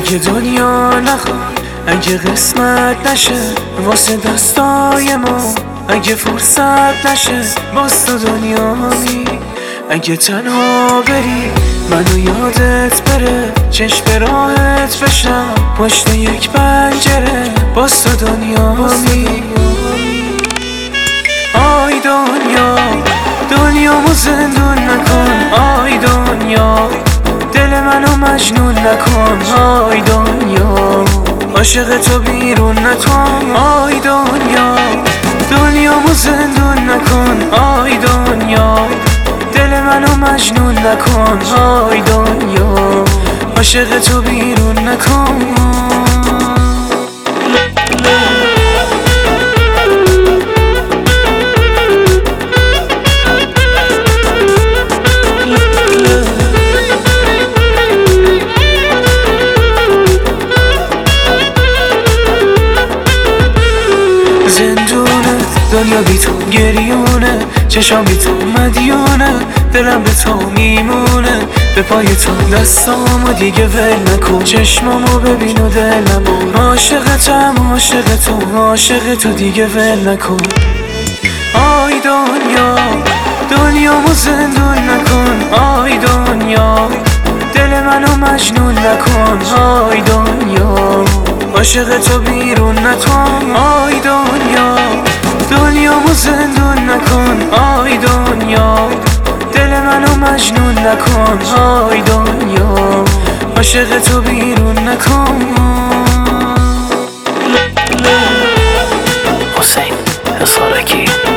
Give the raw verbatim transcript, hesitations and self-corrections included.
اگه دنیا نخواد، اگه قسمت نشه واسه دستای ما، اگه فرصت نشه باز تو دنیایی، اگه تنها بری منو یادت بره، چشم به راحت بشم پشت یک پنجره، باز تو دنیایی. آی دنیا دنیامو زندون نکن، آی دنیا دل منو مجنون نکن، آی دنیا عاشق تو بیرون نتوان، آی دنیا دنیامو زندون نکن، آی دنیا دل منو مجنون نکن، آی دنیا عاشق تو بیرون نکن. دنیا بی تو گریونه، چشام بی تو مدیونه، دلم به تو میمونه، به پای تو دستامو دیگه ول نکن، چشمامو ببین و دلمو عاشقتم، عاشق تو عاشق تو دیگه ول نکن. آی دنیا دنیامو زندون نکن، آی دنیا دل منو مجنون نکن، آی دنیا عاشق تو بیرون نتوان، آی دنیا دنیامو زندون نکن، آی دنیا دل منو مجنون نکن، آی دنیا عاشق تو بیرون نکن. حسین حسارکی